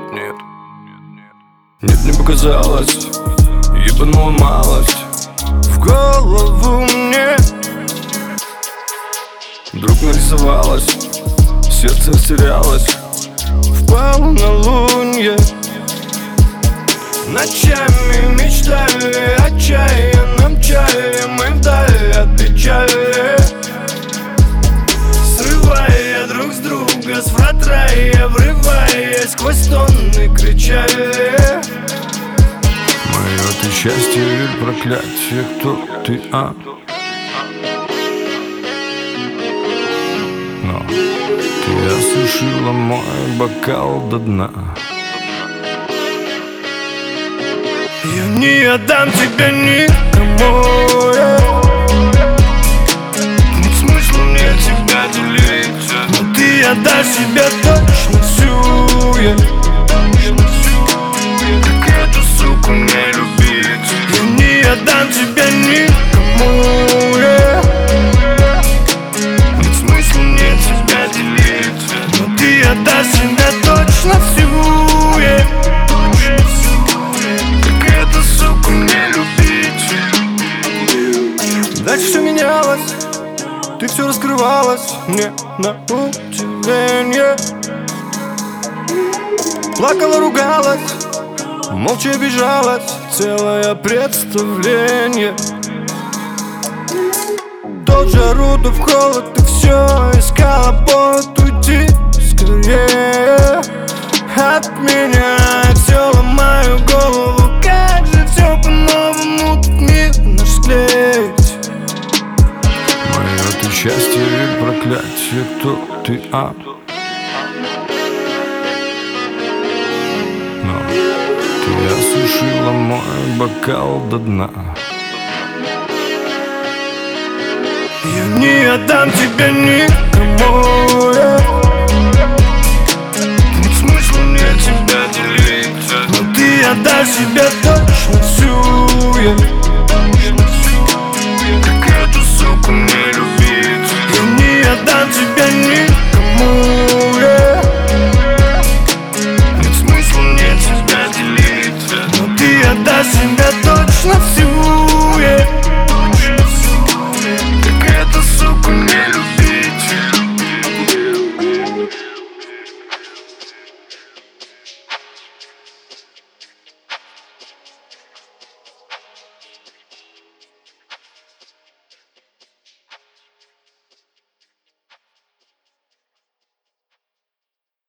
нет. Нет, не показалось, ебанула малость в голову мне. Вдруг нарисовалось, сердце растерялось в полнолунье. Ночами мечтали о чайном чае, мы вдали от печали, срывая друг с друга с вратрая, врываясь сквозь стоны кричали: мое ты счастье или проклятие, кто ты, а? Но ты осушила мой бокал до дна. Я не отдам тебя никому, нет смысла мне тебя делить, но ты отдашь себя точно всю, как эту суку не любить. Я не отдам тебя никому, нет смысла мне тебя делить, но ты отдашь себя точно всю, дальше все менялось, ты все раскрывалась мне на удивление. Плакала, ругалась, молча обижалась, целое представление. Тот жару, то в холод, ты все искала повод уйти скорее от меня. Все ломаю голову, как же все по-новому тут мир наш склеить. Мое ты счастье или проклятие, кто ты, а? Но ты осушила мой бокал до дна. Я не отдам тебя никому, нет смысла мне тебя делить, но ты отдашь себя точно.